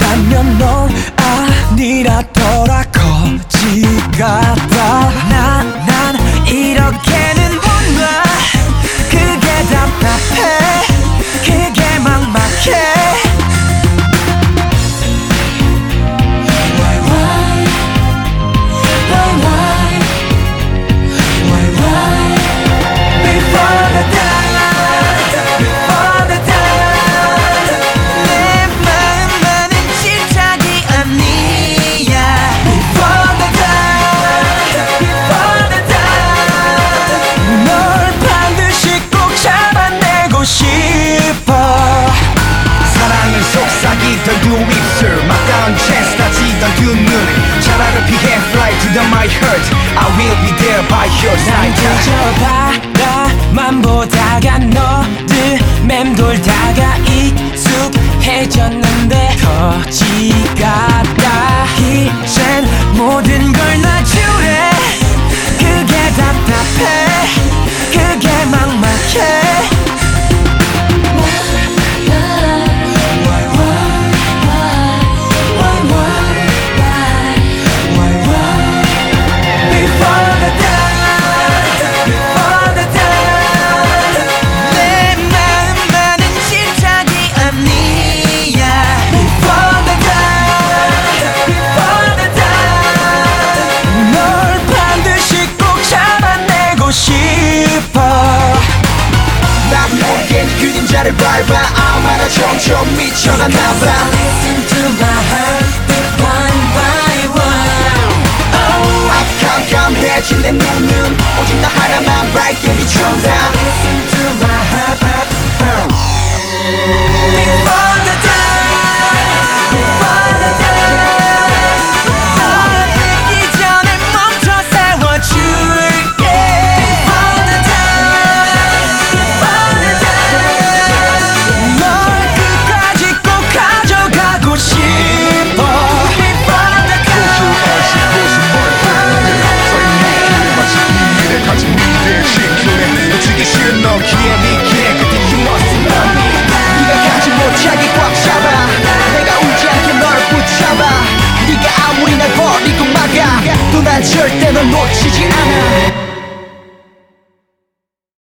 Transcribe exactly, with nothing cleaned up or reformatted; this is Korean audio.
아니라면 넌 아니라더라 거지 같아. 난, 난 이렇게는 못 놔. 그게 답답해. 그게 막막해. 속삭이던 두 입술 막다운 chance 다치던 두 눈을 차라리 피해 fly to the my heart. I will be there by your side. 난 그저 바라만 보다가 너를 맴돌다가 익숙해졌는데 거지 같다. 이젠 모든 걸 놔주래. 그게 답답해. 그게 막막해. 그림자를 밟아 아마나 점점 미쳐가나봐. Listen to my heart one by one. Oh, 깜깜해진 내 눈은 오직 너 하나만 밝게 비춘다.